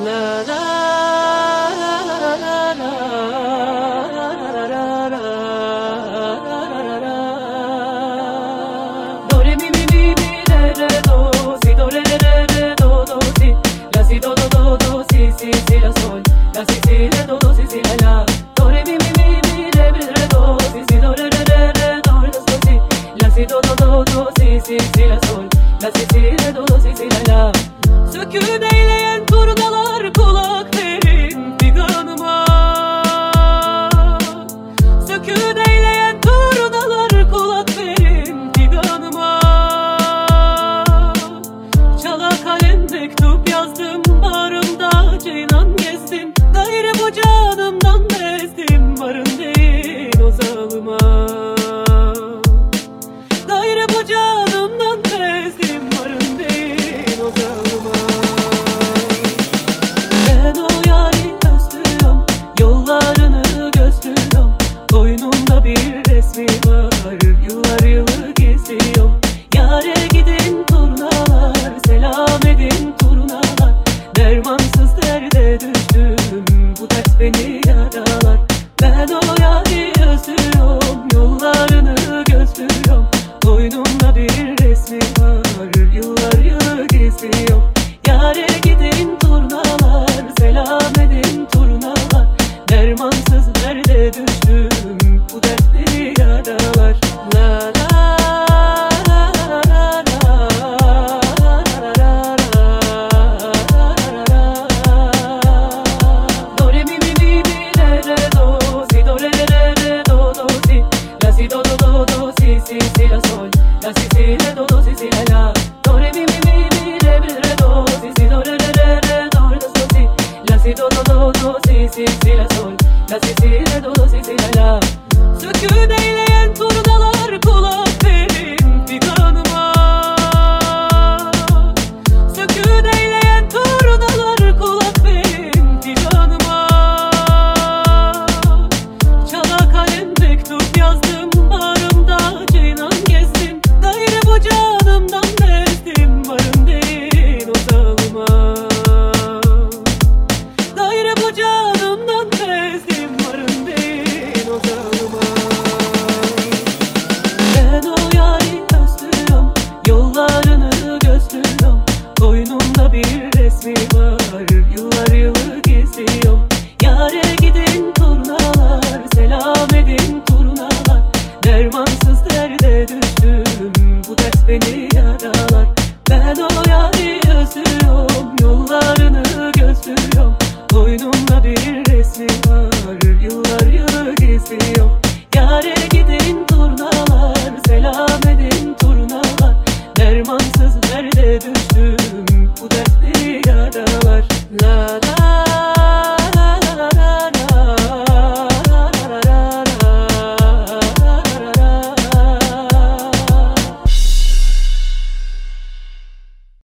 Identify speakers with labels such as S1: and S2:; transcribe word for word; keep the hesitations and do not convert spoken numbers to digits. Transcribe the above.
S1: La la la la la la la la. Do re mi mi mi mi re re do si do re re re re do do si la si do do do do si si si la sol la si si re do do si si la la. Do re mi mi mi mi re re re do si si do re re re re do re do si la si do do do do si si si la sol la si si re do do si si la la. Söküp eyleyen turnalar kulak verin figanıma. Söküp eyleyen turnalar kulak verin figanıma. Çala kalem mektup yazdım bağrımda ceylan gezdim. Gayrı bu canımdan bezdim varın değil o zalıma. Gayrı bu canımdan bezdim varın değil o zalıma. Ben o yari özlüyorum, yollarını gözlüyorum. Koynumda bir resmi var, yıllar yılı geziyorum. Yâre gidin turnalar, selam edin turnalar. Dermansız derde düştüm, bu dert beni yaralar. Ben o yari özlüyorum, yollarını gözlüyorum. Koynumda bir resmi var, yıllar yılı geziyorum. Yâre gidin turnalar, selam edin turnalar. Dermansız derde düştüm, bu dert beni yaralar. La la la la la la. Do re mi mi mi mi re re do si do re re re re do do si la si do do do do si si si la sol la si si re do do si si la la. Do re mi mi mi mi re re re do si si do re re re re do re do si la si do do do do si si si la sol la si si re do do si si la la. Söküp eyleyen turnalar kulak verin figanıma. Söküp eyleyen turnalar kulak verin figanıma. Çala kalem mektup yazdım bağrımda ceylan gezdim. Gayrı bu canımdan bezdim varım değil o zalıma. Gayrı bu canımdan bezdim varım değil o zalıma. Ben o yari özlüyorum, yollarını gözlüyorum. Koynumda bir resmi var,